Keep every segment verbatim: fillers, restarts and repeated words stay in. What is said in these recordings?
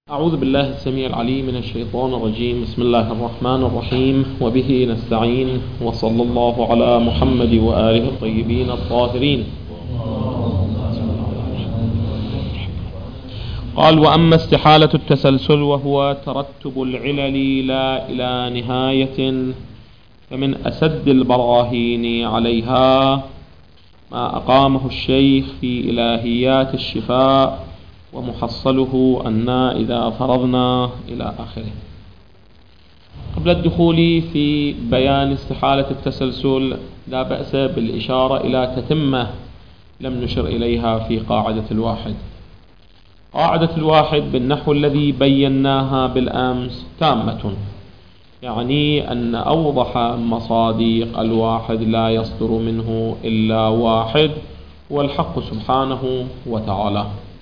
أعوذ بالله السميع العليم من الشيطان الرجيم. بسم الله الرحمن الرحيم، وبه نستعين، وصلى الله على محمد وآله الطيبين الطاهرين. قال: وأما استحالة التسلسل وهو ترتب العلل لا إلى نهاية، فمن أسد البراهين عليها ما أقامه الشيخ في إلهيات الشفاء، ومحصله أن إذا فرضنا إلى آخره. قبل الدخول في بيان استحالة التسلسل لا بأس بالإشارة إلى تتمة لم نشر إليها في قاعدة الواحد. قاعدة الواحد بالنحو الذي بيناها بالأمس تامة، يعني أن أوضح مصادق الواحد لا يصدر منه إلا واحد، والحق سبحانه وتعالى.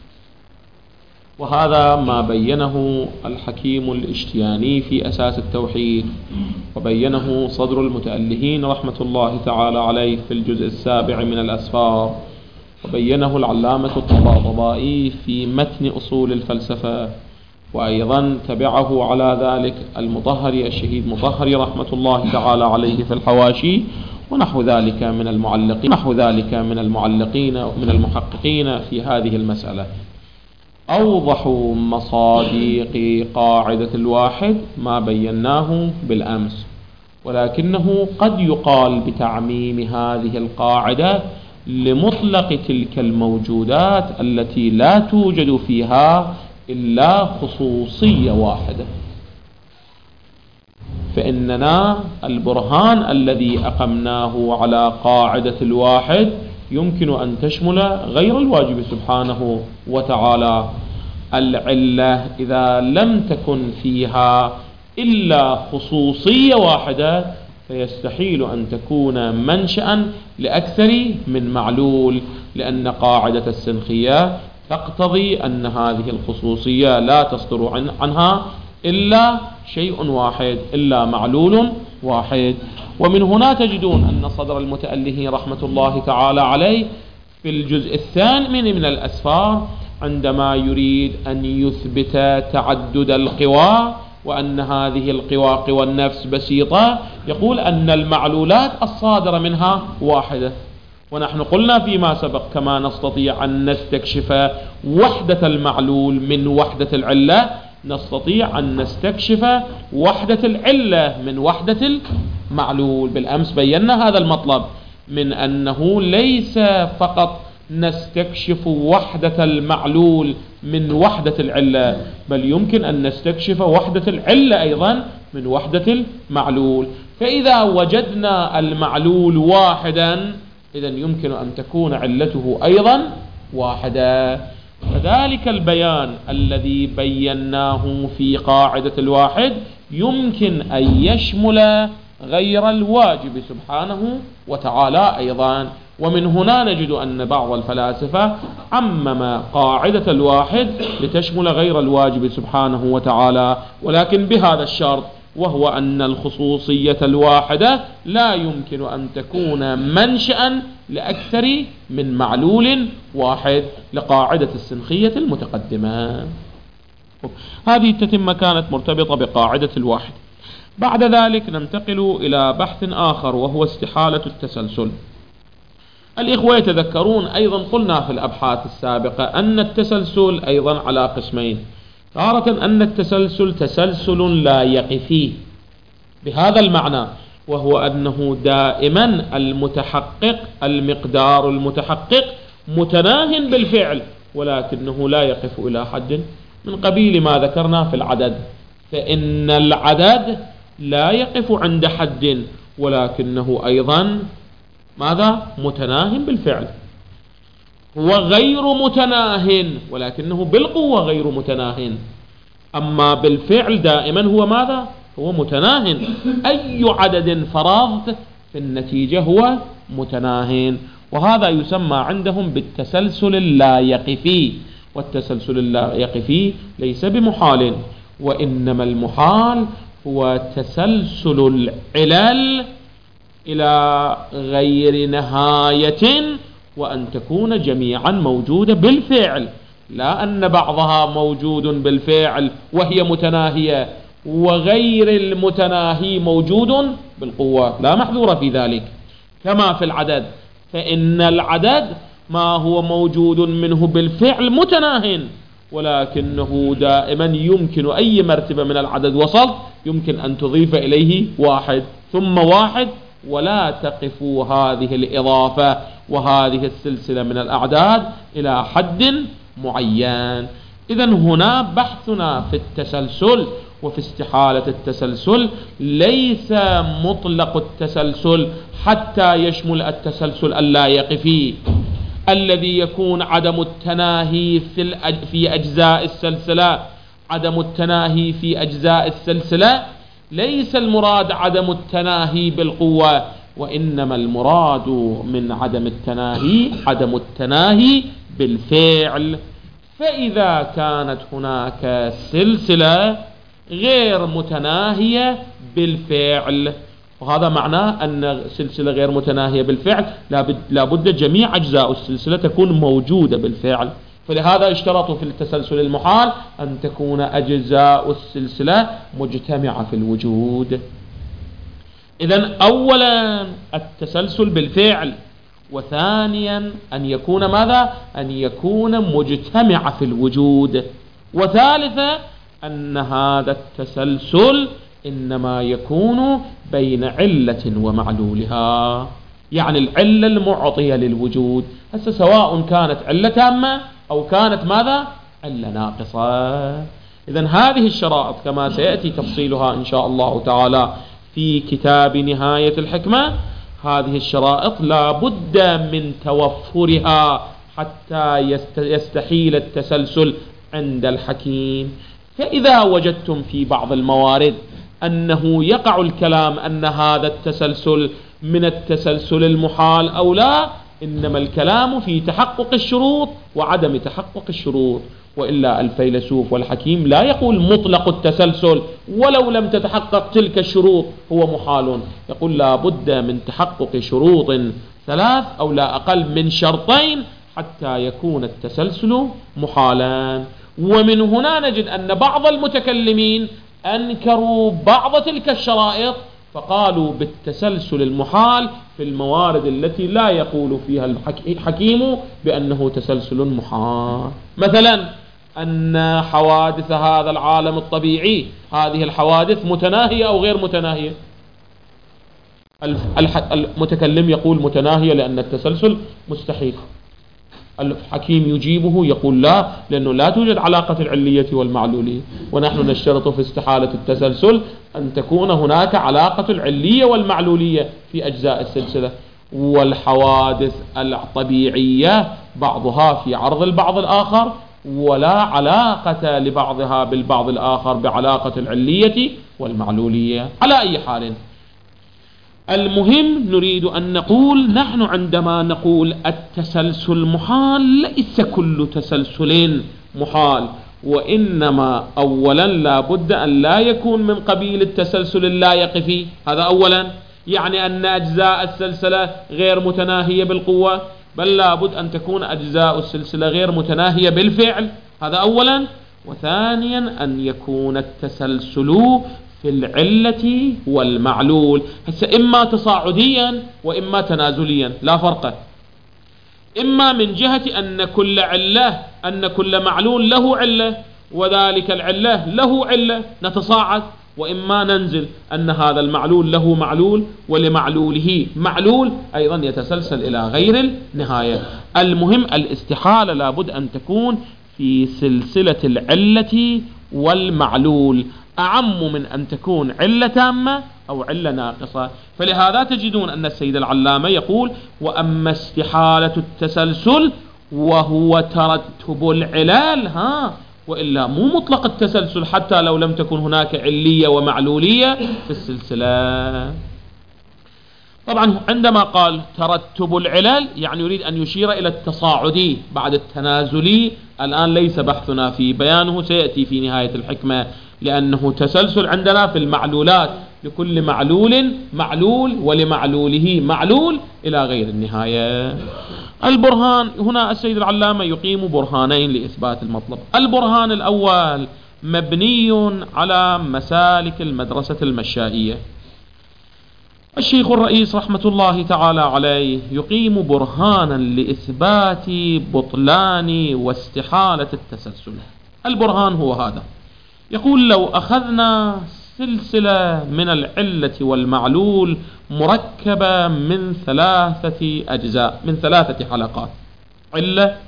وهذا ما بينه الحكيم الاشتياني في أساس التوحيد، وبينه صدر المتألهين رحمة الله تعالى عليه في الجزء السابع من الأسفار، وبينه العلامة الطباطبائي في متن أصول الفلسفة، وأيضا تبعه على ذلك المطهري الشهيد مطهري رحمة الله تعالى عليه في الحواشي، ونحو ذلك من المعلقين نحو ذلك من المعلقين من المحققين في هذه المسألة. أوضح مصادق قاعدة الواحد ما بيناه بالأمس، ولكنه قد يقال بتعميم هذه القاعدة لمطلق تلك الموجودات التي لا توجد فيها إلا خصوصية واحدة. فإننا البرهان الذي أقمناه على قاعدة الواحد يمكن أن تشمل غير الواجب سبحانه وتعالى. العلة إذا لم تكن فيها إلا خصوصية واحدة فيستحيل أن تكون منشأ لأكثر من معلول، لأن قاعدة السنخية تقتضي أن هذه الخصوصية لا تصدر عنها إلا شيء واحد، إلا معلول واحد. ومن هنا تجدون أن صدر المتأله رحمة الله تعالى عليه في الجزء الثاني من الأسفار عندما يريد أن يثبت تعدد القوى وأن هذه القوى قوى النفس بسيطة، يقول أن المعلولات الصادرة منها واحدة. ونحن قلنا فيما سبق كما نستطيع أن نستكشف وحدة المعلول من وحدة العلة، نستطيع أن نستكشف وحدة العلة من وحدة المعلول. بالأمس بينا هذا المطلب من أنه ليس فقط نستكشف وحدة المعلول من وحدة العلة، بل يمكن أن نستكشف وحدة العلة أيضا من وحدة المعلول. فإذا وجدنا المعلول واحدا إذن يمكن أن تكون علته أيضا واحدة. فذلك البيان الذي بيناه في قاعدة الواحد يمكن أن يشمل غير الواجب سبحانه وتعالى أيضا. ومن هنا نجد أن بعض الفلاسفة عمم قاعدة الواحد لتشمل غير الواجب سبحانه وتعالى، ولكن بهذا الشرط، وهو أن الخصوصية الواحدة لا يمكن أن تكون منشأ لأكثر من معلول واحد لقاعدة السنخية المتقدمة. هذه التتمة كانت مرتبطة بقاعدة الواحد. بعد ذلك ننتقل إلى بحث آخر وهو استحالة التسلسل. الإخوة يتذكرون أيضا قلنا في الأبحاث السابقة أن التسلسل أيضا على قسمين. تارة أن التسلسل تسلسل لا يقفي بهذا المعنى، وهو أنه دائما المتحقق المقدار المتحقق متناه بالفعل، ولكنه لا يقف إلى حد من قبيل ما ذكرنا في العدد. فإن العدد لا يقف عند حد، ولكنه أيضا ماذا؟ متناه بالفعل. هو غير متناه ولكنه بالقوة غير متناه، أما بالفعل دائما هو ماذا؟ هو متناه. أي عدد فرضت في النتيجة هو متناه، وهذا يسمى عندهم بالتسلسل اللا يقفي. والتسلسل اللا يقفي ليس بمحال، وإنما المحال هو تسلسل العلل إلى غير نهاية، وأن تكون جميعا موجودة بالفعل. لا أن بعضها موجود بالفعل وهي متناهية وغير المتناهي موجود بالقوة، لا محذور في ذلك. كما في العدد، فإن العدد ما هو موجود منه بالفعل متناه، ولكنه دائما يمكن أي مرتبة من العدد وصل يمكن أن تضيف إليه واحد ثم واحد، ولا تقف هذه الإضافة وهذه السلسلة من الأعداد إلى حد معين. إذن هنا بحثنا في التسلسل وفي استحالة التسلسل ليس مطلق التسلسل حتى يشمل التسلسل اللائقي الذي يكون عدم التناهي في في أجزاء السلسلة. عدم التناهي في أجزاء السلسلة ليس المراد عدم التناهي بالقوة، وإنما المراد من عدم التناهي عدم التناهي بالفعل. فإذا كانت هناك سلسلة غير متناهية بالفعل، وهذا معناه أن سلسلة غير متناهية بالفعل لابد جميع أجزاء السلسلة تكون موجودة بالفعل، فلهذا اشترطوا في التسلسل المحال أن تكون أجزاء السلسلة مجتمعة في الوجود. إذن أولا التسلسل بالفعل، وثانيا أن يكون ماذا؟ أن يكون مجتمع في الوجود، وثالثا أن هذا التسلسل إنما يكون بين علة ومعلولها، يعني العلة المعطية للوجود، هسه سواء كانت علة تامة أو كانت ماذا؟ علة ناقصة. إذن هذه الشرائط كما سيأتي تفصيلها إن شاء الله تعالى في كتاب نهاية الحكمة، هذه الشرائط لا بد من توفرها حتى يستحيل التسلسل عند الحكيم. فإذا وجدتم في بعض الموارد أنه يقع الكلام أن هذا التسلسل من التسلسل المحال أو لا، إنما الكلام في تحقق الشروط وعدم تحقق الشروط، وإلا الفيلسوف والحكيم لا يقول مطلق التسلسل ولو لم تتحقق تلك الشروط هو محال، يقول لا بد من تحقق شروط ثلاث أو لا أقل من شرطين حتى يكون التسلسل محالا. ومن هنا نجد أن بعض المتكلمين أنكروا بعض تلك الشرائط فقالوا بالتسلسل المحال في الموارد التي لا يقول فيها الحكيم بأنه تسلسل محال، مثلا أن حوادث هذا العالم الطبيعي هذه الحوادث متناهية أو غير متناهية. المتكلم يقول متناهية لأن التسلسل مستحيل، الحكيم يجيبه يقول لا، لأنه لا توجد علاقة العلية والمعلولية، ونحن نشترط في استحالة التسلسل أن تكون هناك علاقة العلية والمعلولية في أجزاء السلسلة. والحوادث الطبيعية بعضها في عرض البعض الآخر، ولا علاقة لبعضها بالبعض الآخر بعلاقة العلية والمعلولية. على أي حال، المهم نريد أن نقول نحن عندما نقول التسلسل محال ليس كل تسلسل محال، وإنما أولا لا بد أن لا يكون من قبيل التسلسل اللائقي، هذا أولا، يعني أن أجزاء السلسلة غير متناهية بالقوة، بل لا بد أن تكون أجزاء السلسلة غير متناهية بالفعل، هذا أولا. وثانيا أن يكون التسلسل في العلة والمعلول، هسه إما تصاعديا وإما تنازليا لا فرق، إما من جهة أن كل علة أن كل معلول له علة وذلك العلة له علة نتصاعد، وإما ننزل أن هذا المعلول له معلول ولمعلوله معلول أيضا يتسلسل إلى غير النهاية. المهم الاستحالة لابد أن تكون في سلسلة العلة والمعلول أعم من أن تكون علة تامة أو علة ناقصة. فلهذا تجدون أن السيد العلامة يقول وأما استحالة التسلسل وهو ترتب العلال، ها وإلا مو مطلق التسلسل حتى لو لم تكن هناك علية ومعلولية في السلسلة. طبعا عندما قال ترتب العلل يعني يريد أن يشير إلى التصاعدي بعد التنازلي، الآن ليس بحثنا في بيانه، سيأتي في نهاية الحكمة لأنه تسلسل عندنا في المعلولات، لكل معلول معلول ولمعلوله معلول إلى غير النهاية. البرهان هنا السيد العلامة يقيم برهانين لإثبات المطلب. البرهان الأول مبني على مسالك المدرسة المشائية. الشيخ الرئيس رحمة الله تعالى عليه يقيم برهانا لإثبات بطلان واستحالة التسلسل. البرهان هو هذا، يقول لو أخذنا سلسلة من العلة والمعلول مركبة من ثلاثة أجزاء، من ثلاثة حلقات، علة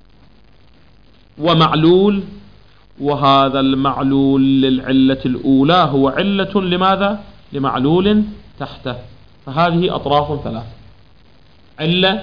ومعلول، وهذا المعلول للعلة الأولى هو علة لماذا؟ لمعلول تحته، فهذه أطراف ثلاثة، علة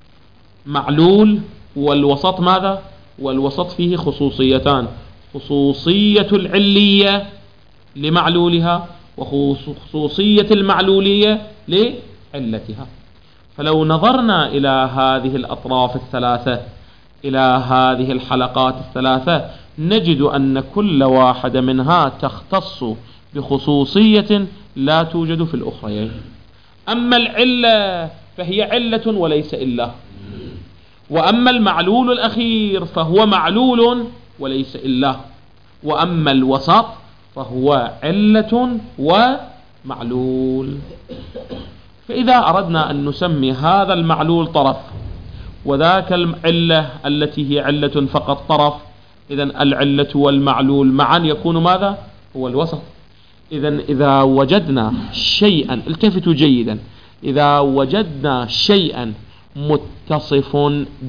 معلول والوسط ماذا؟ والوسط فيه خصوصيتان، خصوصية العلية لمعلولها وخصوصية المعلولية لعلتها. فلو نظرنا إلى هذه الأطراف الثلاثة، إلى هذه الحلقات الثلاثة، نجد أن كل واحدة منها تختص بخصوصية لا توجد في الأخرين. أما العلة فهي علة وليس إلا، وأما المعلول الأخير فهو معلول وليس إلا، وأما الوسط فهو علة ومعلول. فإذا أردنا أن نسمي هذا المعلول طرف وذاك العلة التي هي علة فقط طرف، إذن العلة والمعلول معا يكون ماذا؟ هو الوسط. إذن إذا وجدنا شيئا، التفتوا جيدا، إذا وجدنا شيئا متصف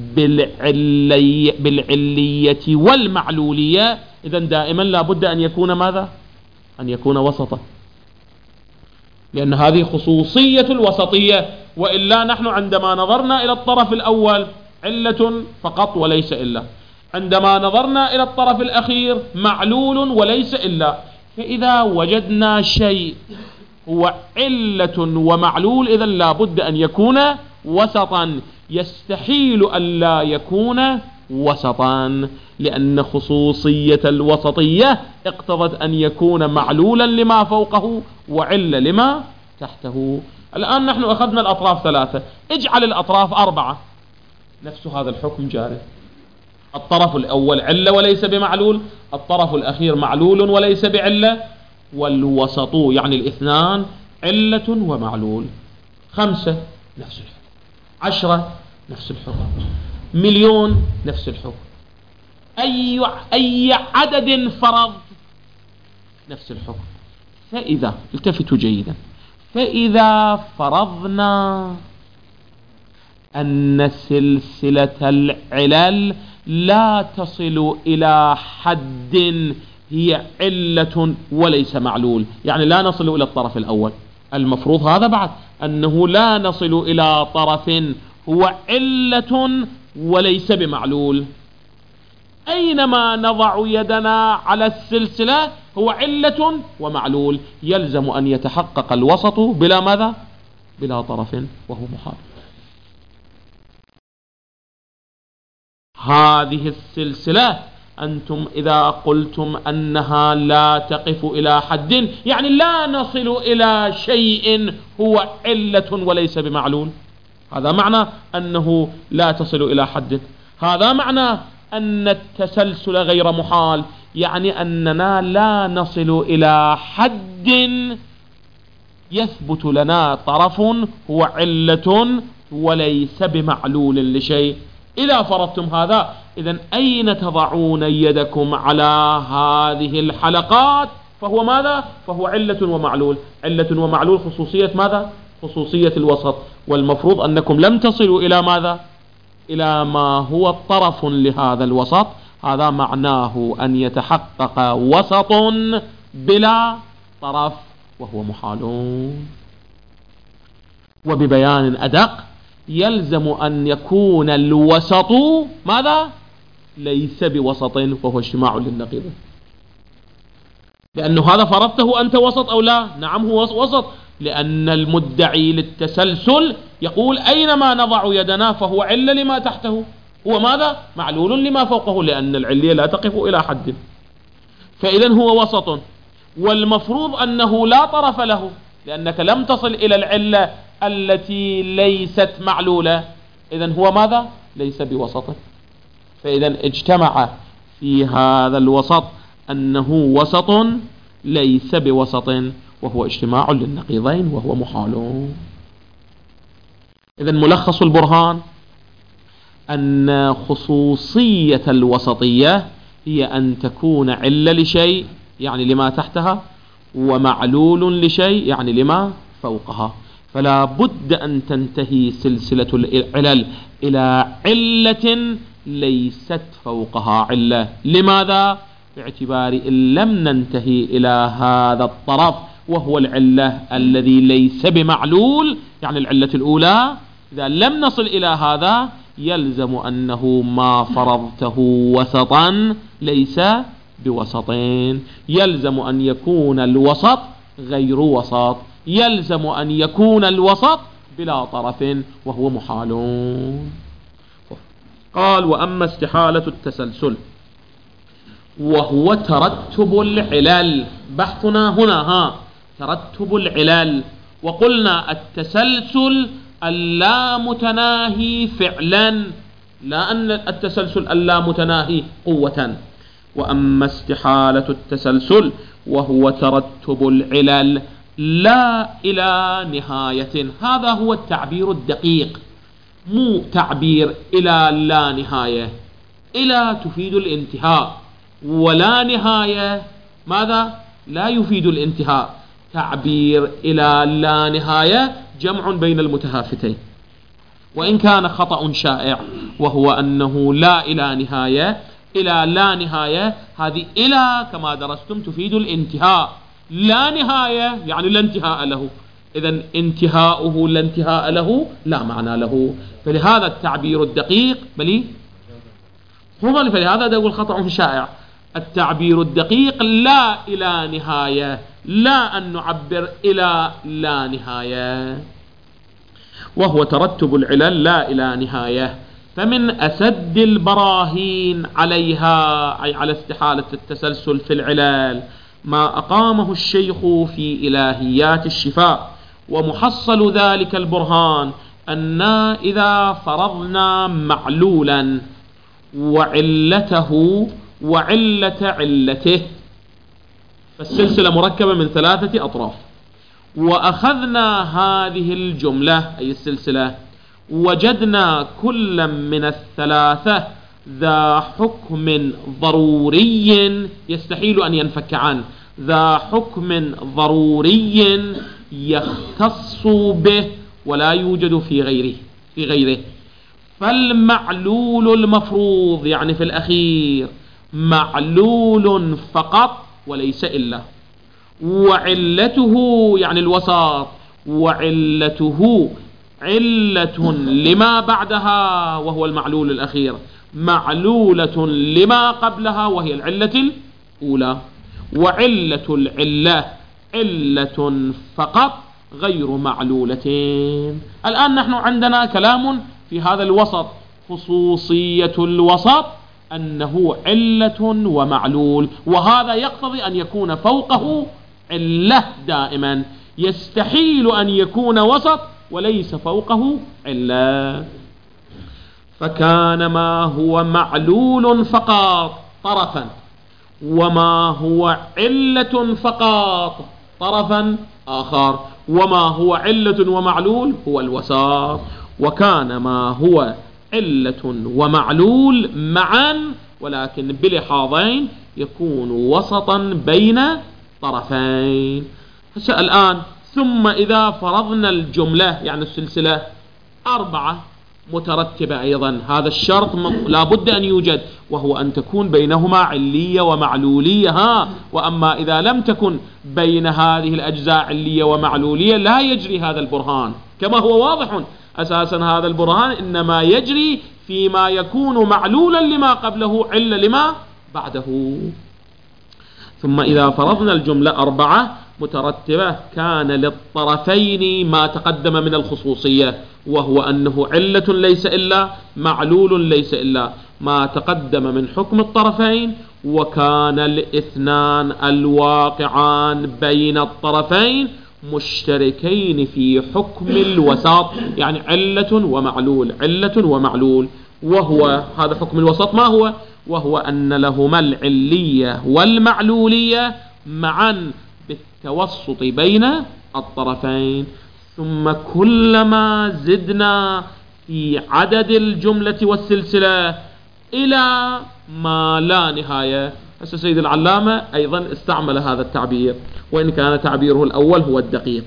بالعلي بالعلية والمعلولية، إذن دائما لا بد أن يكون ماذا؟ أن يكون وسطا، لأن هذه خصوصية الوسطية. وإلا نحن عندما نظرنا إلى الطرف الأول علة فقط وليس إلا، عندما نظرنا إلى الطرف الأخير معلول وليس إلا. فإذا وجدنا شيء هو علة ومعلول، إذن لا بد أن يكون وسطا، يستحيل أن لا يكون وسطا، لأن خصوصية الوسطية اقتضت أن يكون معلولا لما فوقه وعلة لما تحته. الآن نحن أخذنا الأطراف ثلاثة، اجعل الأطراف أربعة، نفس هذا الحكم جاري. الطرف الأول علة وليس بمعلول، الطرف الأخير معلول وليس بعلة، والوسط يعني الاثنان علة ومعلول. خمسة نفس الحكم، عشرة نفس الحكم، مليون نفس الحكم، أي أي عدد فرض نفس الحكم. فإذا التفتوا جيدا، فإذا فرضنا أن سلسلة العلل لا تصل إلى حد هي علة وليس معلول، يعني لا نصل إلى الطرف الأول، المفروض هذا بعد أنه لا نصل إلى طرف هو علة وليس بمعلول. أينما نضع يدنا على السلسلة هو علة ومعلول، يلزم أن يتحقق الوسط بلا ماذا؟ بلا طرف، وهو محال. هذه السلسلة أنتم إذا قلتم أنها لا تقف إلى حد، يعني لا نصل إلى شيء هو علة وليس بمعلول، هذا معنى أنه لا تصل إلى حد، هذا معنى أن التسلسل غير محال، يعني أننا لا نصل إلى حد يثبت لنا طرف هو علة وليس بمعلول لشيء. إذا فرضتم هذا، إذن أين تضعون يدكم على هذه الحلقات؟ فهو ماذا؟ فهو علة ومعلول، علة ومعلول خصوصية ماذا؟ خصوصية الوسط، والمفروض أنكم لم تصلوا إلى ماذا؟ إلى ما هو طرف لهذا الوسط، هذا معناه أن يتحقق وسط بلا طرف، وهو محال. وببيان أدق يلزم أن يكون الوسط ماذا؟ ليس بوسط، وهو اجتماع للنقيض، لأنه هذا فرضته أنت وسط أو لا؟ نعم هو وسط، لأن المدعي للتسلسل يقول أينما نضع يدنا فهو علة لما تحته، هو ماذا؟ معلول لما فوقه، لأن العلية لا تقف إلى حد. فإذا هو وسط، والمفروض أنه لا طرف له، لأنك لم تصل إلى العلة التي ليست معلولة. إذن هو ماذا؟ ليس بوسط. فإذا اجتمع في هذا الوسط أنه وسط ليس بوسط، وهو اجتماع للنقيضين وهو محال. إذن ملخص البرهان أن خصوصية الوسطية هي أن تكون علة لشيء يعني لما تحتها، ومعلول لشيء يعني لما فوقها. فلا بد أن تنتهي سلسلة العلل إلى علة ليست فوقها علة. لماذا؟ باعتبار إن لم ننتهي إلى هذا الطرف وهو العلة الذي ليس بمعلول، يعني العلة الأولى، إذا لم نصل إلى هذا يلزم أنه ما فرضته وسطا ليس بوسطين، يلزم أن يكون الوسط غير وسط، يلزم أن يكون الوسط بلا طرف وهو محال. قال: وأما استحالة التسلسل وهو ترتب العلل. بحثنا هنا ها ترتب العلل، وقلنا التسلسل اللامتناهي فعلا، لا أن التسلسل اللامتناهي قوة. وأما استحالة التسلسل وهو ترتب العلل لا إلى نهاية، هذا هو التعبير الدقيق، مو تعبير إلى لا نهاية. إلى تفيد الانتهاء، ولا نهاية ماذا؟ لا يفيد الانتهاء. تعبير إلى لا نهاية جمع بين المتهافتين، وإن كان خطأ شائع، وهو أنه لا إلى نهاية. إلى لا نهاية هذه إلى كما درستم تفيد الانتهاء، لا نهاية يعني لا انتهاء له، إذن انتهاؤه لا انتهاء له لا معنى له. فلهذا التعبير الدقيق بلي هو فلهذا ده يقول خطأ شائع. التعبير الدقيق لا إلى نهاية، لا أن نعبر إلى لا نهاية، وهو ترتب العلل لا إلى نهاية. فمن أسد البراهين عليها، أي على استحالة التسلسل في العلل، ما أقامه الشيخ في إلهيات الشفاء. ومحصل ذلك البرهان أن إذا فرضنا معلولا وعلته وعلة علته، فالسلسلة مركبة من ثلاثة أطراف، وأخذنا هذه الجملة أي السلسلة وجدنا كل من الثلاثة ذا حكم ضروري يستحيل أن ينفك عنه، ذا حكم ضروري يختص به ولا يوجد في غيره في غيره فالمعلول المفروض يعني في الأخير معلول فقط وليس إلا، وعلته يعني الوسط، وعلته علة لما بعدها وهو المعلول الأخير، معلولة لما قبلها وهي العلة الأولى، وعلة العلة علة فقط غير معلولتين. الآن نحن عندنا كلام في هذا الوسط، خصوصية الوسط أنه علة ومعلول، وهذا يقتضي أن يكون فوقه علة دائما، يستحيل أن يكون وسط وليس فوقه علة. فكان ما هو معلول فقط طرفا، وما هو علة فقط طرفا آخر، وما هو علة ومعلول هو الوسط. وكان ما هو علة ومعلول معا ولكن بلحاظين يكون وسطا بين طرفين. الآن ثم إذا فرضنا الجملة يعني السلسلة أربعة مترتبة أيضا، هذا الشرط لا بد أن يوجد، وهو أن تكون بينهما علية ومعلولية. ها وأما إذا لم تكن بين هذه الأجزاء علية ومعلولية لا يجري هذا البرهان، كما هو واضح أساسا هذا البرهان إنما يجري فيما يكون معلولا لما قبله علة لما بعده. ثم إذا فرضنا الجملة أربعة مترتبة كان للطرفين ما تقدم من الخصوصية، وهو أنه علة ليس إلا، معلول ليس إلا، ما تقدم من حكم الطرفين، وكان الاثنان الواقعان بين الطرفين مشتركين في حكم الوسط، يعني علة ومعلول، علة ومعلول. وهو هذا حكم الوسط ما هو؟ وهو أن لهما العلية والمعلولية معا بالتوسط بين الطرفين. ثم كلما زدنا في عدد الجملة والسلسلة إلى ما لا نهاية. هسه سيد العلامة أيضا استعمل هذا التعبير، وإن كان تعبيره الأول هو الدقيق.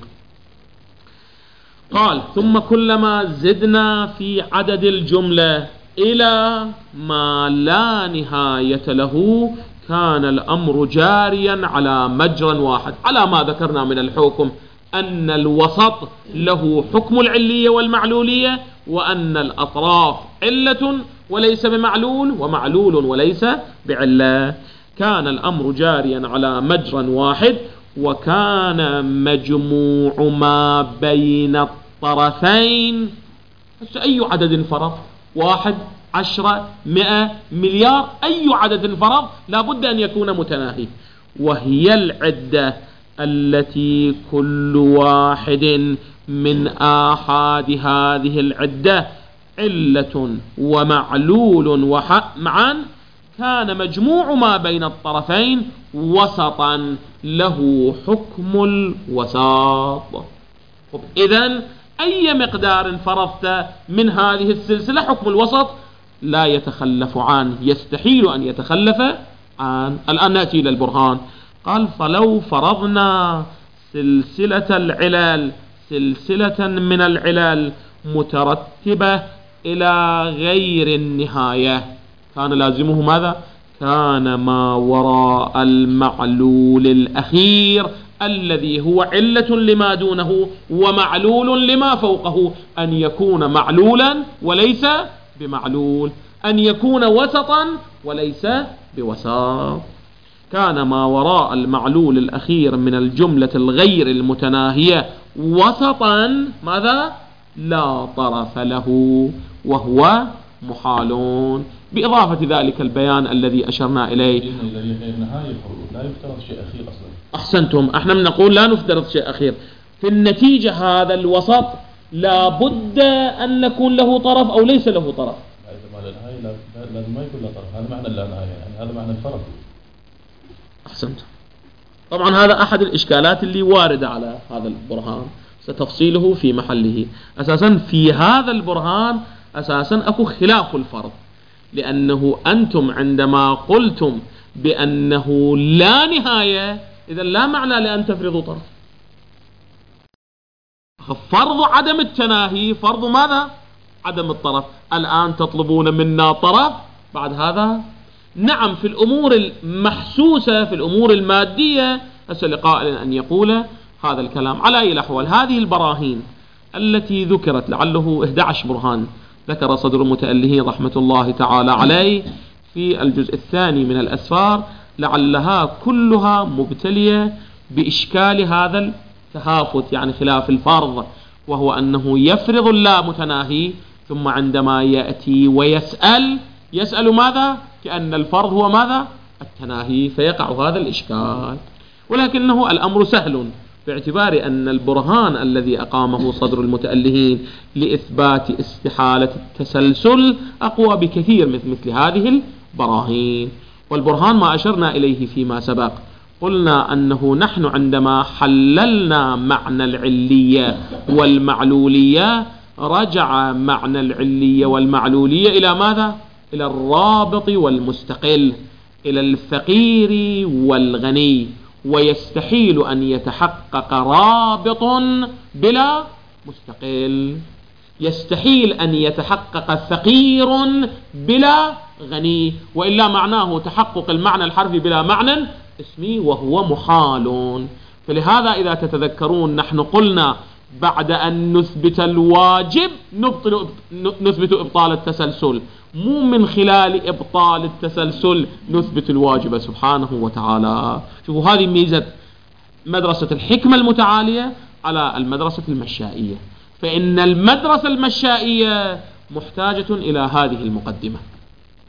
قال ثم كلما زدنا في عدد الجملة إلى ما لا نهاية له كان الأمر جاريا على مجرى واحد، على ما ذكرنا من الحكم أن الوسط له حكم العلية والمعلولية، وأن الأطراف علة وليس بمعلول، ومعلول وليس بعلة. كان الأمر جاريا على مجرى واحد، وكان مجموع ما بين الطرفين أي عدد فرض، واحد، عشرة، مئة، مليار، أي عدد فرض لابد أن يكون متناهي. وهي العدة التي كل واحد من آحاد هذه العدة علة ومعلول وحق معا، كان مجموع ما بين الطرفين وسطا له حكم الوساط. إذن أي مقدار فرضت من هذه السلسلة حكم الوسط لا يتخلف عنه، يستحيل أن يتخلف عنه. الآن نأتي إلى البرهان. قال فلو فرضنا سلسلة العلل، سلسلة من العلل مترتبة إلى غير النهاية، كان لازمه ماذا؟ كان ما وراء المعلول الأخير الذي هو علة لما دونه ومعلول لما فوقه أن يكون معلولا وليس بمعلول، أن يكون وسطا وليس بوساط. كان ما وراء المعلول الأخير من الجملة الغير المتناهية وسطا ماذا؟ لا طرف له، وهو محالون، بإضافة ذلك البيان الذي أشرنا إليه. لا يفترض شيء أخير أصلا. أحسنتم، احنا بنقول لا نفترض شيء أخير. في النتيجة هذا الوسط لا بد أن نكون له طرف أو ليس له طرف. إذا ما لا نهاية لازم ما يكون له طرف، هذا معنى لا نهاية، يعني هذا معنى الفرق. أحسنتم. طبعا هذا أحد الإشكالات اللي واردة على هذا البرهان، ستفصيله في محله. أساسا في هذا البرهان أساسا أكو خلاف الفرض، لأنه أنتم عندما قلتم بأنه لا نهاية إذا لا معنى لأن تفرضوا طرف. فرض عدم التناهي فرض ماذا؟ عدم الطرف. الآن تطلبون منا طرف بعد هذا؟ نعم في الأمور المحسوسة، في الأمور المادية هسه لقائل أن يقول هذا الكلام. على أي الأحوال هذه البراهين التي ذكرت لعله إحدى عشر برهان ذكر صدر المتألهين رحمة الله تعالى عليه في الجزء الثاني من الأسفار، لعلها كلها مبتلية بإشكال هذا التهافت، يعني خلاف الفرض، وهو أنه يفرض اللا متناهي ثم عندما يأتي ويسأل يسأل ماذا؟ كأن الفرض هو ماذا؟ التناهي، فيقع هذا الإشكال. ولكنه الأمر سهل باعتبار أن البرهان الذي أقامه صدر المتألهين لإثبات استحالة التسلسل أقوى بكثير مثل, مثل هذه البراهين. والبرهان ما أشرنا إليه فيما سبق، قلنا أنه نحن عندما حللنا معنى العلية والمعلولية رجع معنى العلية والمعلولية إلى ماذا؟ إلى الرابط والمستقل، إلى الفقير والغني، ويستحيل أن يتحقق رابط بلا مستقل، يستحيل أن يتحقق فقير بلا غني، وإلا معناه تحقق المعنى الحرفي بلا معنى اسمي وهو محال. فلهذا إذا تتذكرون نحن قلنا بعد أن نثبت الواجب نبطل نثبت إبطال التسلسل، مو من خلال إبطال التسلسل نثبت الواجب سبحانه وتعالى. شوفوا هذه ميزة مدرسة الحكمة المتعالية على المدرسة المشائية، فإن المدرسة المشائية محتاجة إلى هذه المقدمة.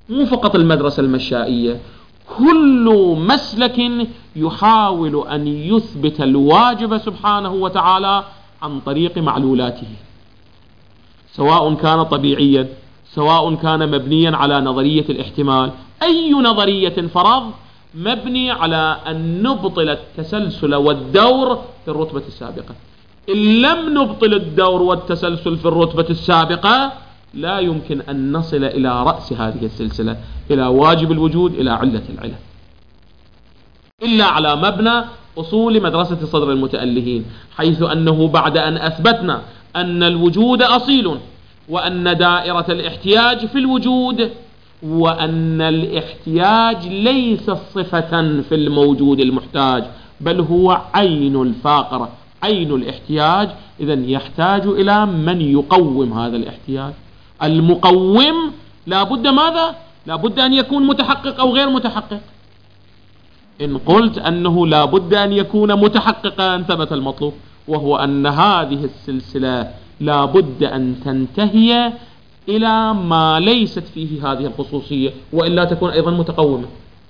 مو فقط المدرسة المشائية، كل مسلك يحاول أن يثبت الواجب سبحانه وتعالى عن طريق معلولاته، سواء كان طبيعيا، سواء كان مبنيا على نظرية الاحتمال. أي نظرية فرض مبني على أن نبطل التسلسل والدور في الرتبة السابقة. إن لم نبطل الدور والتسلسل في الرتبة السابقة لا يمكن أن نصل إلى رأس هذه السلسلة، إلى واجب الوجود، إلى علة العلة، إلا على مبنى أصول مدرسة صدر المتألهين، حيث أنه بعد أن أثبتنا أن الوجود أصيل، وأن دائرة الاحتياج في الوجود، وأن الاحتياج ليس صفة في الموجود المحتاج، بل هو عين الفاقرة، عين الاحتياج، إذن يحتاج إلى من يقوم هذا الاحتياج. المقوم لا بد ماذا؟ لا بد أن يكون متحقق أو غير متحقق. إن قلت أنه لا بد أن يكون متحققا ثبت المطلوب، وهو أن هذه السلسلة لا بد أن تنتهي إلى ما ليست فيه هذه الخصوصية، وإلا تكون أيضا متقومة.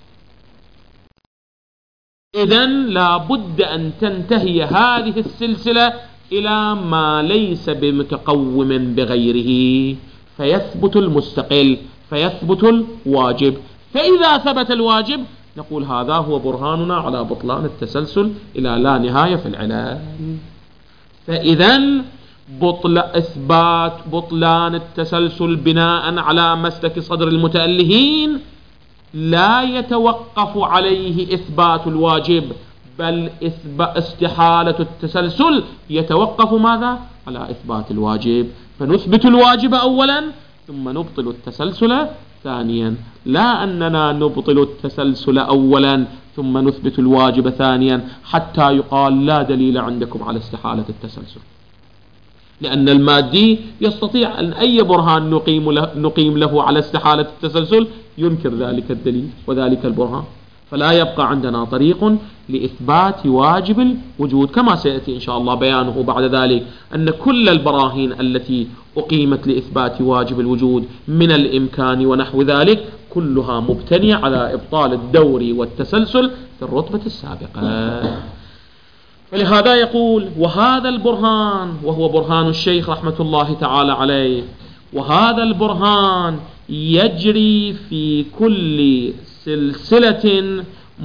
إذن لا بد أن تنتهي هذه السلسلة إلى ما ليس بمتقوم بغيره، فيثبت المستقل، فيثبت الواجب. فإذا ثبت الواجب نقول هذا هو برهاننا على بطلان التسلسل إلى لا نهاية في العلل. فإذن بطل إثبات بطلان التسلسل بناء على مسلك صدر المتألهين لا يتوقف عليه إثبات الواجب، بل استحالة التسلسل يتوقف ماذا؟ على إثبات الواجب. فنثبت الواجب أولا ثم نبطل التسلسل ثانيا، لا أننا نبطل التسلسل أولا ثم نثبت الواجب ثانيا حتى يقال لا دليل عندكم على استحالة التسلسل. لأن المادي يستطيع أن أي برهان نقيم له, نقيم له على استحالة التسلسل ينكر ذلك الدليل وذلك البرهان، فلا يبقى عندنا طريق لإثبات واجب الوجود، كما سيأتي إن شاء الله بيانه بعد ذلك، أن كل البراهين التي أقيمت لإثبات واجب الوجود من الإمكان ونحو ذلك كلها مبتنية على إبطال الدور والتسلسل في الرتبة السابقة. فلهذا يقول وهذا البرهان، وهو برهان الشيخ رحمة الله تعالى عليه، وهذا البرهان يجري في كل سلسلة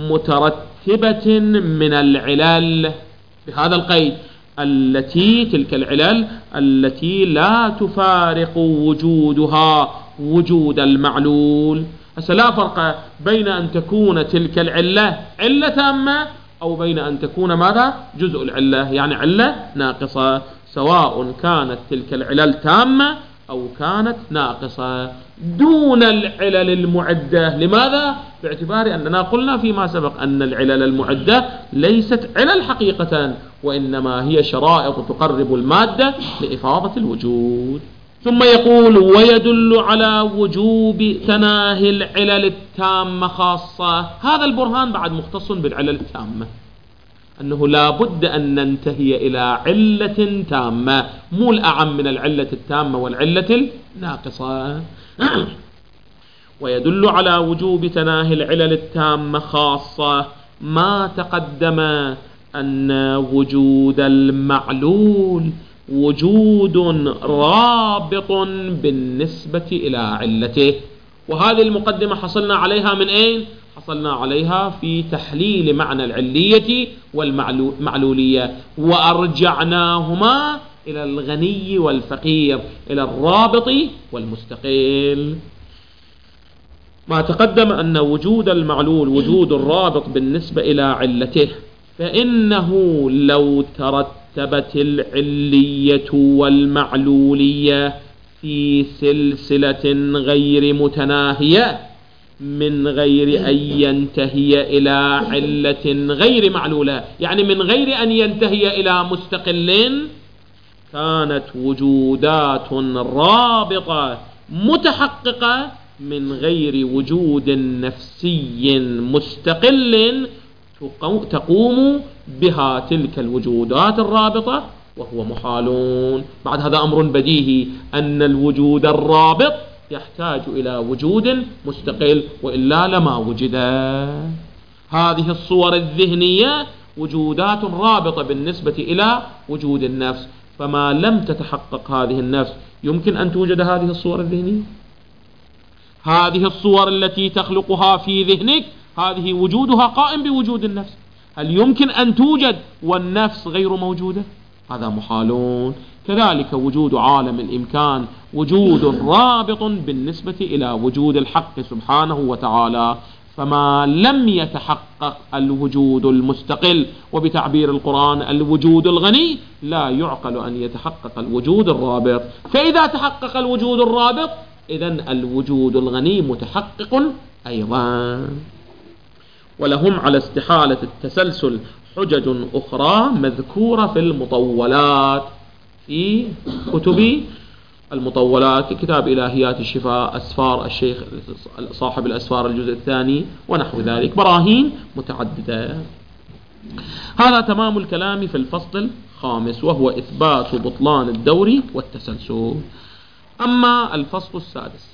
مترتبة من العلل، بهذا القيد التي تلك العلل التي لا تفارق وجودها وجود المعلول. هسه لا فرق بين أن تكون تلك العلة علة تامة أو بين أن تكون ماذا؟ جزء العلة، يعني علة ناقصة، سواء كانت تلك العلل تامة أو كانت ناقصة دون العلل المعدة. لماذا؟ باعتبار أننا قلنا فيما سبق أن العلل المعدة ليست علل حقيقة، وإنما هي شرائط تقرب المادة لإفاضة الوجود. ثم يقول ويدل على وجوب تناهي العلل التامة خاصة. هذا البرهان بعد مختص بالعلل التامة، أنه لا بد أن ننتهي إلى علة تامة، مو الأعم من العلة التامة والعلة الناقصة. ويدل على وجوب تناهي العلل التامة خاصة ما تقدم أن وجود المعلول وجود رابط بالنسبة إلى علته. وهذه المقدمة حصلنا عليها من أين؟ حصلنا عليها في تحليل معنى العلية والمعلولية، وأرجعناهما إلى الغني والفقير، إلى الرابط والمستقل. ما تقدم أن وجود المعلول وجود الرابط بالنسبة إلى علته، فإنه لو ترتبت العلية والمعلولية في سلسلة غير متناهية من غير أن ينتهي إلى علة غير معلولة، يعني من غير أن ينتهي إلى مستقل، كانت وجودات رابطة متحققة من غير وجود نفسي مستقل تقوم بها تلك الوجودات الرابطة، وهو محالون. بعد هذا أمر بديهي أن الوجود الرابط يحتاج إلى وجود مستقل، وإلا لما وجد. هذه الصور الذهنية وجودات رابطة بالنسبة إلى وجود النفس، فما لم تتحقق هذه النفس يمكن أن توجد هذه الصور الذهنية. هذه الصور التي تخلقها في ذهنك هذه وجودها قائم بوجود النفس، هل يمكن أن توجد والنفس غير موجودة؟ هذا محال. كذلك وجود عالم الإمكان وجود رابط بالنسبة إلى وجود الحق سبحانه وتعالى، فما لم يتحقق الوجود المستقل، وبتعبير القرآن الوجود الغني، لا يعقل أن يتحقق الوجود الرابط. فإذا تحقق الوجود الرابط إذن الوجود الغني متحقق أيضا. ولهم على استحالة التسلسل حجج أخرى مذكورة في المطولات، في كتب المطولات، كتاب إلهيات الشفاء، أسفار الشيخ صاحب الأسفار الجزء الثاني ونحو ذلك، براهين متعددة. هذا تمام الكلام في الفصل الخامس، وهو إثبات بطلان الدور والتسلسل. أما الفصل السادس،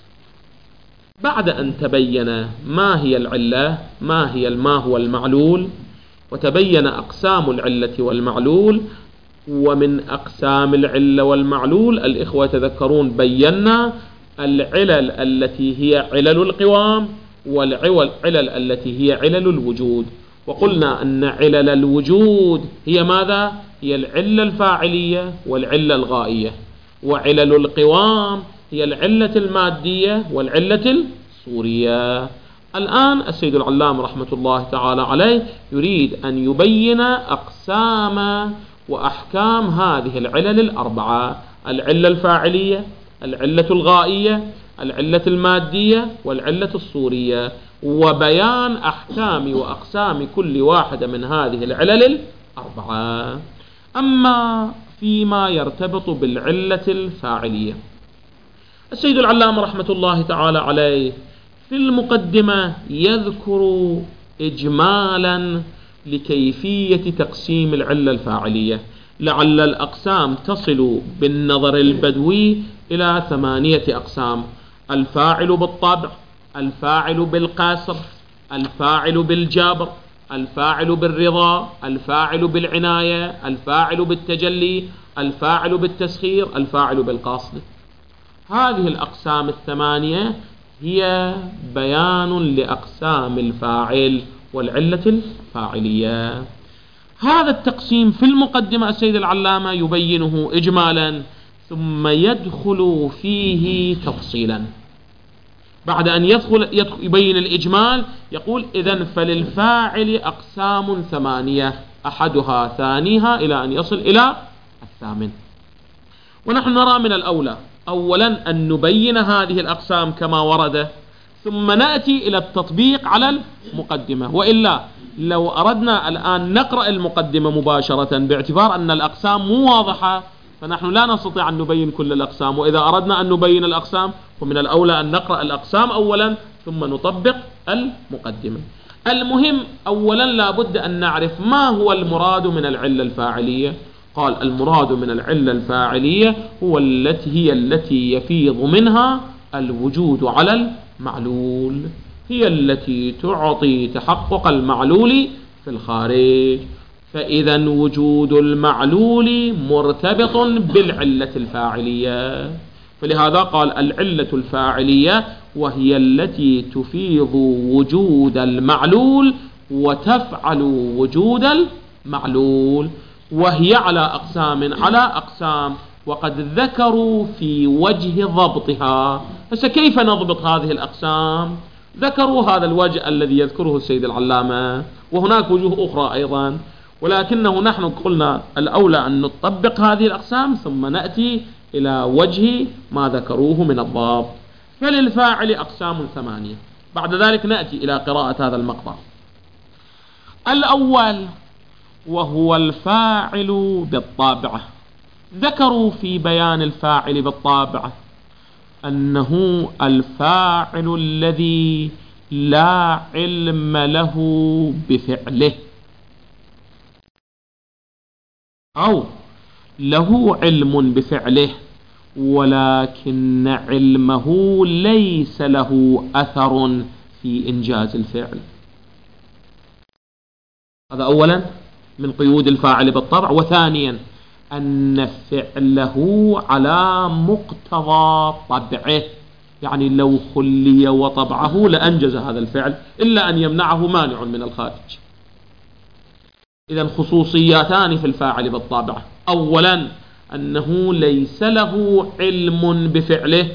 بعد أن تبين ما هي العلة، ما هي ما هو المعلول، وتبين أقسام العلة والمعلول، ومن أقسام العلة والمعلول الإخوة يتذكرون بينا العلل التي هي علل القوام، والعلل التي هي علل الوجود، وقلنا أن علل الوجود هي ماذا؟ هي العلة الفاعلية والعلة الغائية، وعلل القوام هي العلة المادية والعلة الصورية. الآن السيد العلام رحمة الله تعالى عليه يريد أن يبين أقسام وأحكام هذه العلل الأربعة: العلة الفاعلية، العلة الغائية، العلة المادية، والعلة الصورية، وبيان أحكام وأقسام كل واحدة من هذه العلل الأربعة. أما فيما يرتبط بالعلة الفاعلية، السيد العلام رحمة الله تعالى عليه في المقدمة يذكر إجمالا لكيفية تقسيم العلة الفاعلية، لعل الأقسام تصل بالنظر البدوي إلى ثمانية أقسام: الفاعل بالطبع، الفاعل بالقصر، الفاعل بالجبر، الفاعل بالرضا، الفاعل بالعناية، الفاعل بالتجلي، الفاعل بالتسخير، الفاعل بالقصد. هذه الأقسام الثمانية هي بيان لأقسام الفاعل والعلة الفاعلية. هذا التقسيم في المقدمة السيد العلامة يبينه إجمالا، ثم يدخل فيه تفصيلا. بعد أن يدخل يبين الإجمال يقول: إذن فللفاعل أقسام ثمانية، أحدها ثانيها إلى أن يصل إلى الثامن. ونحن نرى من الأولى أولا أن نبين هذه الأقسام كما ورد، ثم نأتي إلى التطبيق على المقدمة. وإلا لو أردنا الآن نقرأ المقدمة مباشرة باعتبار أن الأقسام مو واضحة، فنحن لا نستطيع أن نبين كل الأقسام. وإذا أردنا أن نبين الأقسام فمن الأولى أن نقرأ الأقسام أولا ثم نطبق المقدمة. المهم أولا لا بد أن نعرف ما هو المراد من العلة الفاعلية. قال: المراد من العلة الفاعلية هو التي هي التي يفيض منها الوجود على المعلول، هي التي تعطي تحقق المعلول في الخارج. فإذا وجود المعلول مرتبط بالعلة الفاعلية، فلهذا قال: العلة الفاعلية وهي التي تفيض وجود المعلول وتفعل وجود المعلول، وهي على أقسام على أقسام، وقد ذكروا في وجه ضبطها. فكيف نضبط هذه الأقسام؟ ذكروا هذا الوجه الذي يذكره السيد العلامة، وهناك وجوه أخرى أيضا، ولكنه نحن قلنا الأولى أن نطبق هذه الأقسام ثم نأتي إلى وجه ما ذكروه من الضبط. فللفاعل أقسام ثمانية. بعد ذلك نأتي إلى قراءة هذا المقطع. الأول وهو الفاعل بالطابع. ذكروا في بيان الفاعل بالطابع أنه الفاعل الذي لا علم له بفعله، أو له علم بفعله ولكن علمه ليس له أثر في إنجاز الفعل. هذا أولا من قيود الفاعل بالطبع. وثانيا أن فعله على مقتضى طبعه، يعني لو خلي وطبعه لأنجز هذا الفعل إلا أن يمنعه مانع من الخارج. إذن خصوصياتان في الفاعل بالطبع: أولا أنه ليس له علم بفعله،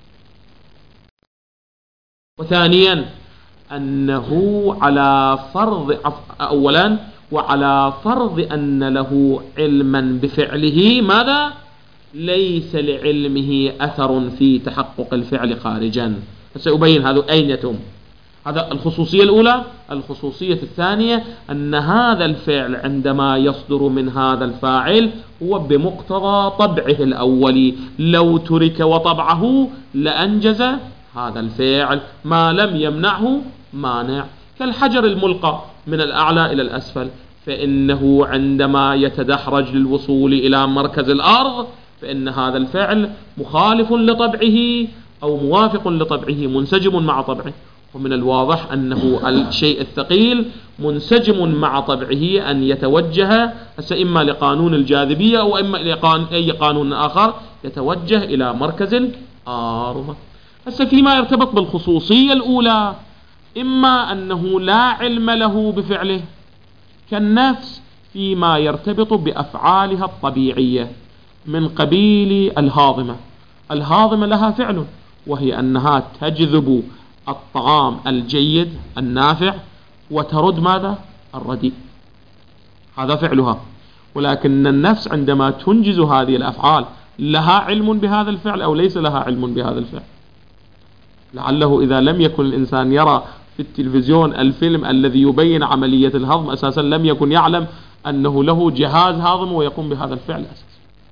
وثانيا أنه على فرض أولا وعلى فرض أن له علما بفعله ماذا؟ ليس لعلمه أثر في تحقق الفعل خارجا. سأبين هذا أين يتم. هذا الخصوصية الأولى. الخصوصية الثانية أن هذا الفعل عندما يصدر من هذا الفاعل هو بمقتضى طبعه الأولي، لو ترك وطبعه لأنجز هذا الفعل ما لم يمنعه مانع، كالحجر الملقى من الأعلى إلى الأسفل، فإنه عندما يتدحرج للوصول إلى مركز الأرض فإن هذا الفعل مخالف لطبعه أو موافق لطبعه، منسجم مع طبعه. ومن الواضح أنه الشيء الثقيل منسجم مع طبعه أن يتوجه إما لقانون الجاذبية أو إما لأي قانون آخر يتوجه إلى مركز الأرض. هسه فيما يرتبط بالخصوصية الأولى، إما أنه لا علم له بفعله كالنفس فيما يرتبط بأفعالها الطبيعية من قبيل الهاضمة. الهاضمة لها فعل، وهي أنها تجذب الطعام الجيد النافع وترد ماذا؟ الرديء، هذا فعلها. ولكن النفس عندما تنجز هذه الأفعال لها علم بهذا الفعل أو ليس لها علم بهذا الفعل؟ لعله إذا لم يكن الإنسان يرى في التلفزيون الفيلم الذي يبين عملية الهضم أساسا لم يكن يعلم أنه له جهاز هاضم ويقوم بهذا الفعل أساسا.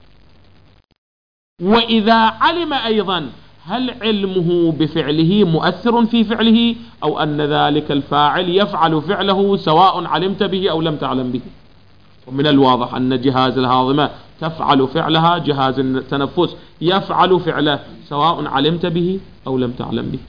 وإذا علم أيضا هل علمه بفعله مؤثر في فعله أو أن ذلك الفاعل يفعل فعله سواء علمت به أو لم تعلم به؟ ومن الواضح أن جهاز الهاضمة تفعل فعلها، جهاز التنفس يفعل فعله سواء علمت به أو لم تعلم به،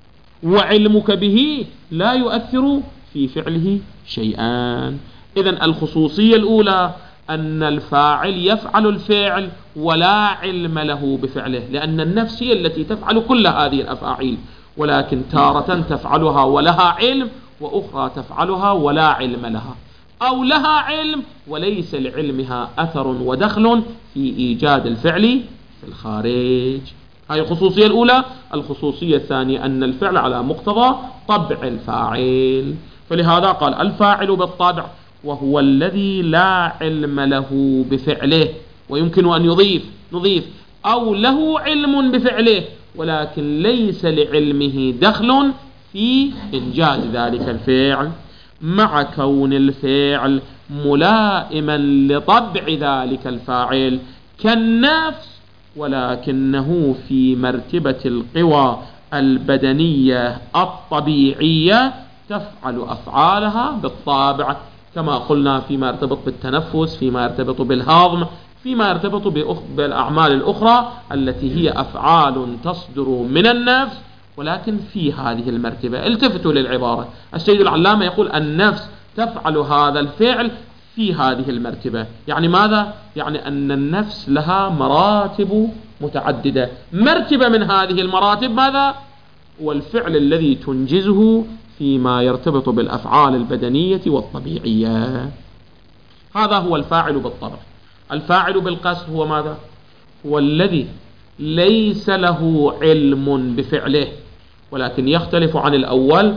وعلمك به لا يؤثر في فعله شيئا. إذن الخصوصية الأولى أن الفاعل يفعل الفعل ولا علم له بفعله، لأن النفس هي التي تفعل كل هذه الأفاعيل، ولكن تارة تفعلها ولها علم، وأخرى تفعلها ولا علم لها، أو لها علم وليس لعلمها أثر ودخل في إيجاد الفعل في الخارج. هذه الخصوصية الأولى. الخصوصية الثانية أن الفعل على مقتضى طبع الفاعل، فلهذا قال الفاعل بالطبع وهو الذي لا علم له بفعله، ويمكن أن يضيف نضيف أو له علم بفعله ولكن ليس لعلمه دخل في إنجاز ذلك الفعل، مع كون الفعل ملائما لطبع ذلك الفاعل كالنفس، ولكنه في مرتبة القوى البدنية الطبيعية تفعل أفعالها بالطابع، كما قلنا فيما يرتبط بالتنفس، فيما يرتبط بالهضم، فيما يرتبط بالأعمال الأخرى التي هي أفعال تصدر من النفس ولكن في هذه المرتبة. التفتوا للعبارة، السيد العلامة يقول النفس تفعل هذا الفعل في هذه المرتبة. يعني ماذا؟ يعني أن النفس لها مراتب متعددة، مرتبة من هذه المراتب ماذا؟ والفعل الذي تنجزه فيما يرتبط بالأفعال البدنية والطبيعية. هذا هو الفاعل بالطبع. الفاعل بالقصد هو ماذا؟ هو الذي ليس له علم بفعله، ولكن يختلف عن الأول،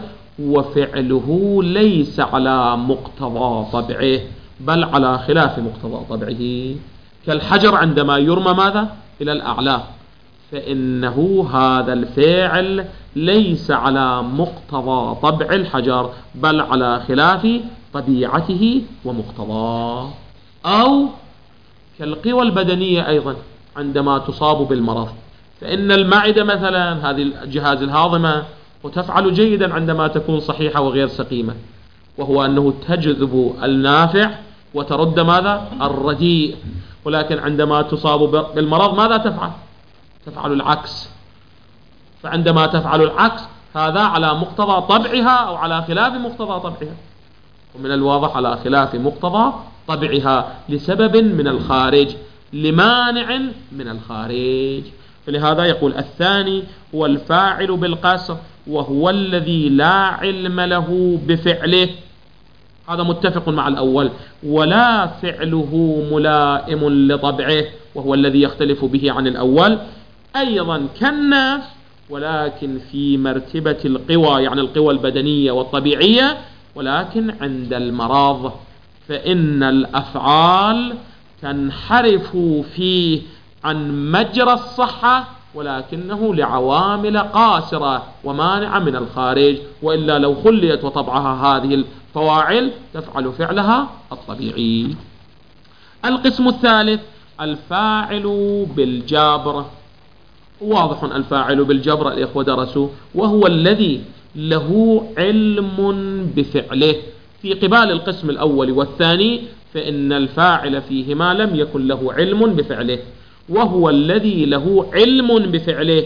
وفعله ليس على مقتضى طبعه بل على خلاف مقتضى طبعه، كالحجر عندما يرمى ماذا؟ إلى الأعلى، فإنه هذا الفعل ليس على مقتضى طبع الحجر بل على خلاف طبيعته ومقتضاه. أو كالقوى البدنية أيضا عندما تصاب بالمرض، فإن المعدة مثلا هذه الجهاز الهاضمة وتفعل جيدا عندما تكون صحيحة وغير سقيمة، وهو أنه تجذب النافع وترد ماذا؟ الرديء، ولكن عندما تصاب بالمرض ماذا تفعل؟ تفعل العكس، فعندما تفعل العكس هذا على مقتضى طبعها أو على خلاف مقتضى طبعها، ومن الواضح على خلاف مقتضى طبعها لسبب من الخارج، لمانع من الخارج. فلهذا يقول الثاني هو الفاعل بالقصر وهو الذي لا علم له بفعله، هذا متفق مع الأول، ولا فعله ملائم لطبعه وهو الذي يختلف به عن الأول، أيضا كالنفس ولكن في مرتبة القوى، يعني القوى البدنية والطبيعية، ولكن عند المرض، فإن الأفعال تنحرف فيه عن مجرى الصحة ولكنه لعوامل قاصرة ومانعة من الخارج، وإلا لو خليت وطبعها هذه الفواعل تفعل فعلها الطبيعي. القسم الثالث الفاعل بالجبر، واضح الفاعل بالجبر الإخوة درسوا، وهو الذي له علم بفعله. في قبال القسم الأول والثاني فإن الفاعل فيهما لم يكن له علم بفعله، وهو الذي له علم بفعله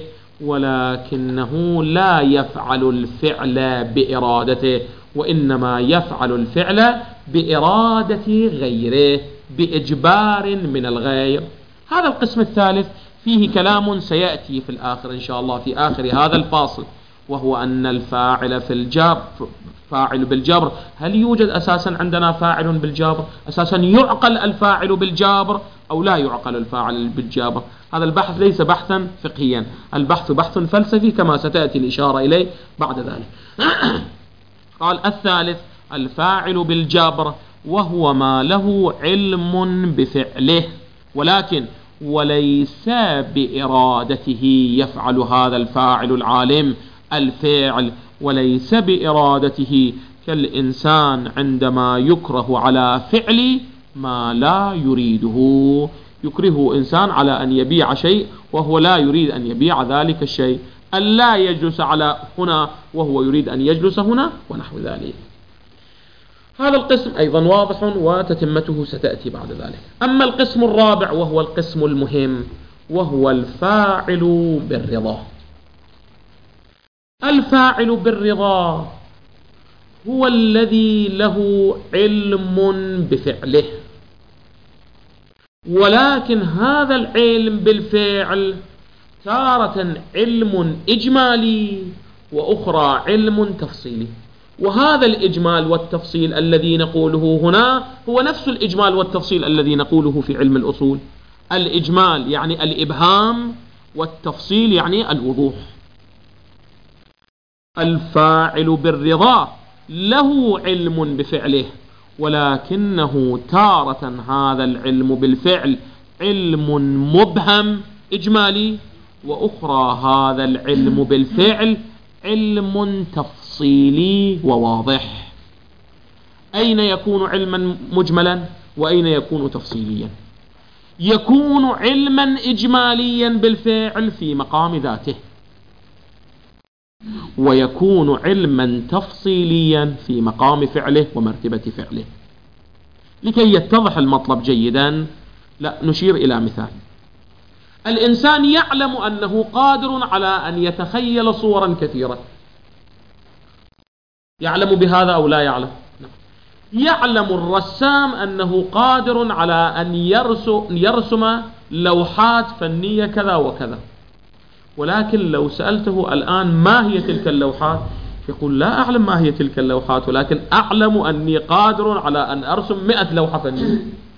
ولكنه لا يفعل الفعل بإرادته، وإنما يفعل الفعل بإرادة غيره بإجبار من الغير. هذا القسم الثالث فيه كلام سيأتي في الآخر إن شاء الله في آخر هذا الفاصل، وهو أن الفاعل في الجبر فاعل بالجبر، هل يوجد أساسا عندنا فاعل بالجبر؟ أساسا يعقل الفاعل بالجبر أو لا يعقل الفاعل بالجبر؟ هذا البحث ليس بحثا فقهيا، البحث بحث فلسفي كما ستأتي الإشارة إليه بعد ذلك. قال الثالث الفاعل بالجبر وهو ما له علم بفعله ولكن وليس بإرادته يفعل هذا الفاعل العالم الفعل، وليس بإرادته، كالإنسان عندما يكره على فعل ما لا يريده، يكره إنسان على أن يبيع شيء وهو لا يريد أن يبيع ذلك الشيء، أن لا يجلس على هنا وهو يريد أن يجلس هنا ونحو ذلك. هذا القسم أيضا واضح وتتمته ستأتي بعد ذلك. أما القسم الرابع وهو القسم المهم وهو الفاعل بالرضا. الفاعل بالرضا هو الذي له علم بفعله، ولكن هذا العلم بالفعل تارة علم إجمالي وأخرى علم تفصيلي، وهذا الإجمال والتفصيل الذي نقوله هنا هو نفس الإجمال والتفصيل الذي نقوله في علم الأصول. الإجمال يعني الإبهام والتفصيل يعني الوضوح. الفاعل بالرضا له علم بفعله، ولكنه تارة هذا العلم بالفعل علم مبهم إجمالي، وأخرى هذا العلم بالفعل علم تفصيلي وواضح. أين يكون علما مجملا وأين يكون تفصيليا؟ يكون علما إجماليا بالفعل في مقام ذاته، ويكون علما تفصيليا في مقام فعله ومرتبة فعله. لكي يتضح المطلب جيدا لا نشير إلى مثال. الإنسان يعلم أنه قادر على أن يتخيل صورا كثيرة، يعلم بهذا أو لا يعلم؟ يعلم الرسام أنه قادر على أن يرسم لوحات فنية كذا وكذا، ولكن لو سألته الآن ما هي تلك اللوحات يقول لا أعلم ما هي تلك اللوحات، ولكن أعلم أني قادر على أن أرسم مئة لوحة فنية.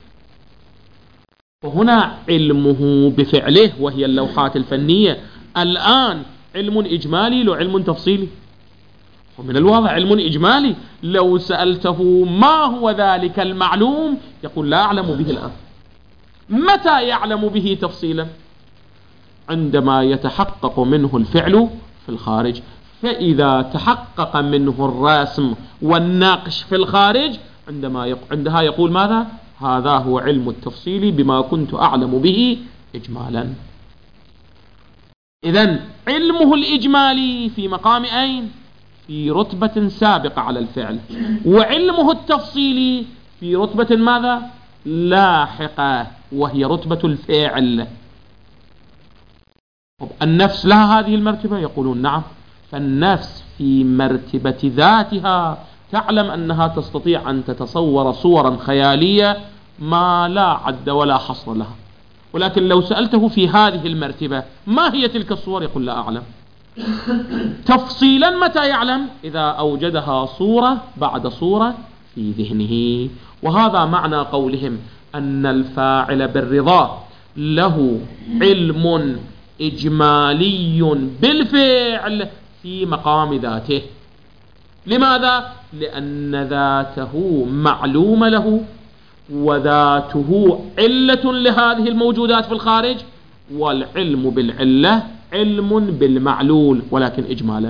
وهنا علمه بفعله وهي اللوحات الفنية الآن علم إجمالي لو علم تفصيلي؟ ومن الواضح علم إجمالي. لو سألته ما هو ذلك المعلوم يقول لا أعلم به الآن. متى يعلم به تفصيلا؟ عندما يتحقق منه الفعل في الخارج. فإذا تحقق منه الرسم والنقش في الخارج عندما يق... عندها يقول ماذا؟ هذا هو علم التفصيل بما كنت أعلم به إجمالا. إذن علمه الإجمالي في مقام أين؟ في رتبة سابقة على الفعل، وعلمه التفصيلي في رتبة ماذا؟ لاحقة، وهي رتبة الفعل. النفس لها هذه المرتبة؟ يقولون نعم. فالنفس في مرتبة ذاتها تعلم أنها تستطيع أن تتصور صورا خيالية ما لا عد ولا حصر لها، ولكن لو سألته في هذه المرتبة ما هي تلك الصور يقول لا أعلم. تفصيلا متى يعلم؟ إذا أوجدها صورة بعد صورة في ذهنه. وهذا معنى قولهم أن الفاعل بالرضا له علم إجمالي بالفعل في مقام ذاته. لماذا؟ لأن ذاته معلومة له، وذاته علة لهذه الموجودات في الخارج، والعلم بالعلة علم بالمعلول ولكن إجمالا.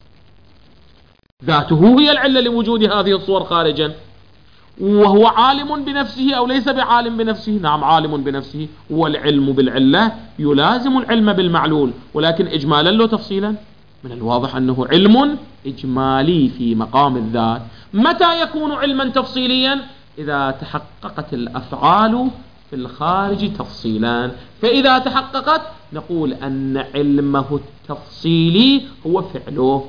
ذاته هي العلة لوجود هذه الصور خارجا، وهو عالم بنفسه أو ليس بعالم بنفسه؟ نعم عالم بنفسه، والعلم بالعلة يلازم العلم بالمعلول ولكن إجمالا له تفصيلا. من الواضح أنه علم إجمالي في مقام الذات. متى يكون علما تفصيليا؟ إذا تحققت الأفعال في الخارج تفصيلا. فإذا تحققت نقول أن علمه التفصيلي هو فعله.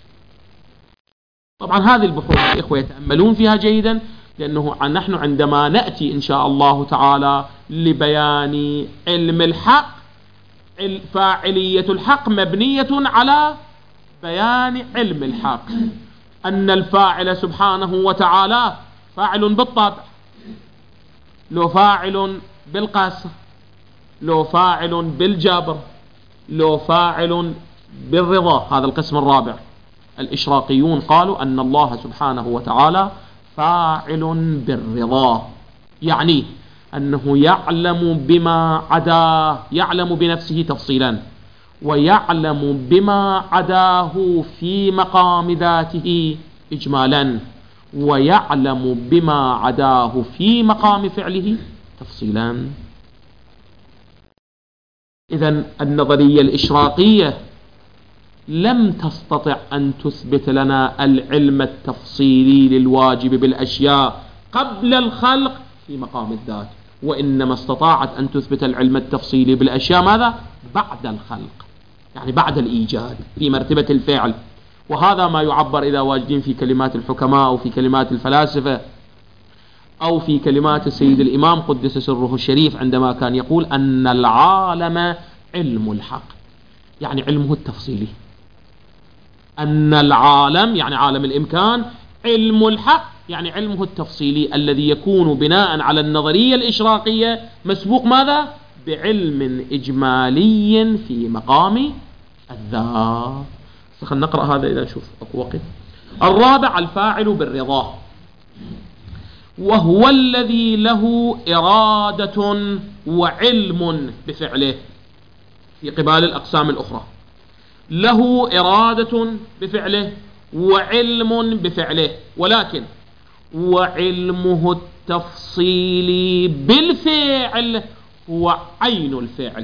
طبعا هذه البحوث الإخوة يتأملون فيها جيدا، لأنه نحن عندما نأتي إن شاء الله تعالى لبيان علم الحق، فاعلية الحق مبنية على بيان علم الحق، أن الفاعل سبحانه وتعالى فاعل بالطبع، لو فاعل بالقصر، لو فاعل بالجبر، لو فاعل بالرضا. هذا القسم الرابع. الإشراقيون قالوا أن الله سبحانه وتعالى فاعل بالرضا، يعني أنه يعلم بما عداه، يعلم بنفسه تفصيلا، ويعلم بما عداه في مقام ذاته إجمالا، ويعلم بما عداه في مقام فعله تفصيلا. إذن النظرية الإشراقية لم تستطع أن تثبت لنا العلم التفصيلي للواجب بالأشياء قبل الخلق في مقام الذات، وإنما استطاعت أن تثبت العلم التفصيلي بالأشياء ماذا؟ بعد الخلق، يعني بعد الإيجاد في مرتبة الفعل. وهذا ما يعبر إذا واجدين في كلمات الحكماء أو في كلمات الفلاسفة أو في كلمات السيد الإمام قدس سره الشريف عندما كان يقول أن العالم علم الحق، يعني علمه التفصيلي. أن العالم يعني عالم الإمكان، علم الحق يعني علمه التفصيلي الذي يكون بناء على النظرية الإشراقية مسبوق ماذا؟ بعلم إجمالي في مقام الذات. خلينا نقرأ هذا إذا نشوف أكو وقت. الرابع الفاعل بالرضا، وهو الذي له إرادة وعلم بفعله في قبال الأقسام الأخرى. له إرادة بفعله وعلم بفعله، ولكن وعلمه التفصيلي بالفعل هو عين الفعل،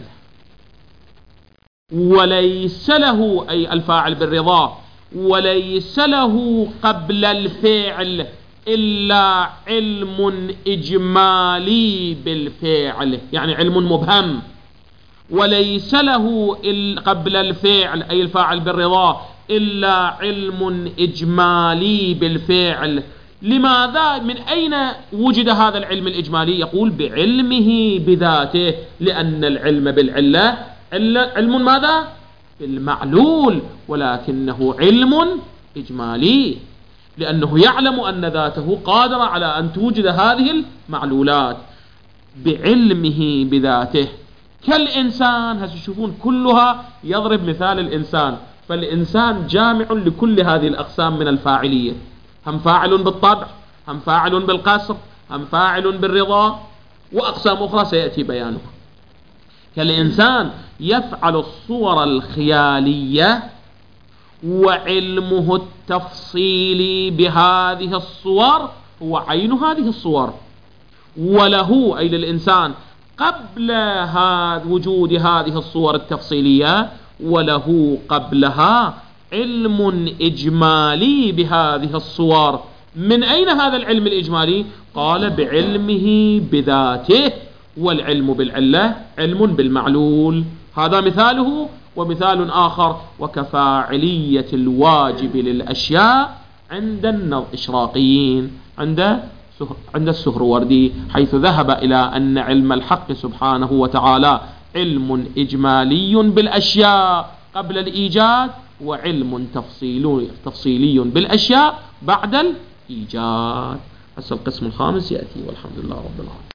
وليس له أي الفاعل بالرضا وليس له قبل الفعل إلا علم إجمالي بالفعل، يعني علم مبهم. وليس له قبل الفعل أي الفاعل بالرضا إلا علم إجمالي بالفعل. لماذا؟ من أين وجد هذا العلم الإجمالي؟ يقول بعلمه بذاته، لأن العلم بالعلة علم ماذا؟ بالمعلول، ولكنه علم إجمالي لأنه يعلم أن ذاته قادرة على أن توجد هذه المعلولات بعلمه بذاته. كالإنسان، هسه تشوفون كلها يضرب مثال الإنسان، فالإنسان جامع لكل هذه الأقسام من الفاعلية، هم فاعل بالطبع، هم فاعل بالقصر، هم فاعل بالرضا، وأقسام أخرى سيأتي بيانها. كالإنسان يفعل الصور الخيالية وعلمه التفصيلي بهذه الصور هو عين هذه الصور، وله أي للإنسان قبل وجود هذه الصور التفصيلية وله قبلها علم إجمالي بهذه الصور. من أين هذا العلم الإجمالي؟ قال بعلمه بذاته، والعلم بالعلة علم بالمعلول. هذا مثاله. ومثال آخر: وكفاعلية الواجب للأشياء عند الإشراقيين، عند عند السهروردي، حيث ذهب إلى أن علم الحق سبحانه وتعالى علم إجمالي بالأشياء قبل الإيجاد، وعلم تفصيلي تفصيلي بالأشياء بعد الإيجاد. هسه القسم الخامس يأتي، والحمد لله رب العالمين.